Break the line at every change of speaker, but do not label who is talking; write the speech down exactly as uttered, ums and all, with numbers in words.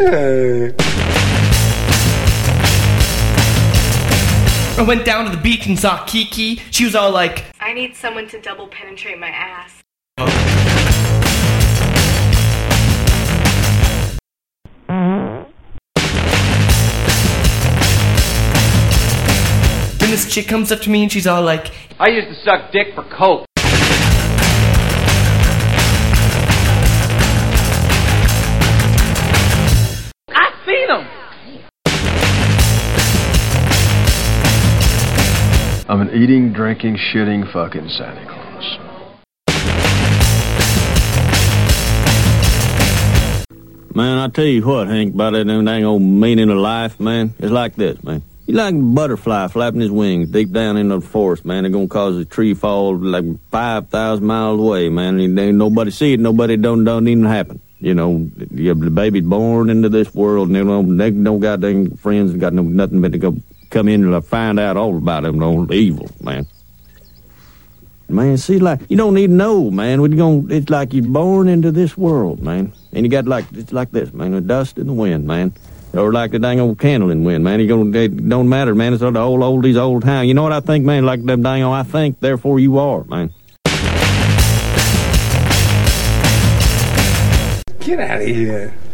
Hey.
I went down to the beach and saw Kiki. She was all like,
I need someone to double penetrate my ass.
Then this chick comes up to me and she's all like,
I used to suck dick for coke. I seen him.
I'm an eating, drinking, shitting, fucking Santa Claus.
Man, I tell you what, Hank, about that dang old meaning of life, man. It's like this, man. You like a butterfly flapping his wings deep down in the forest, man. They're gonna cause a tree fall like five thousand miles away, man. And ain't nobody see it, nobody don't don't even happen. You know, the baby's born into this world, and they don't, they don't got dang friends, got no nothing but to go come in and find out all about them, no evil, man. Man, see, like, you don't need to know, man. When you gonna, it's like you're born into this world, man. And you got like, it's like this, man, the dust in the wind, man. Or like the dang old candle in the wind, man. You gonna, it don't matter, man. It's all the old oldies, old time. You know what I think, man? Like them dang old, I think, therefore you are, man.
Get out of here.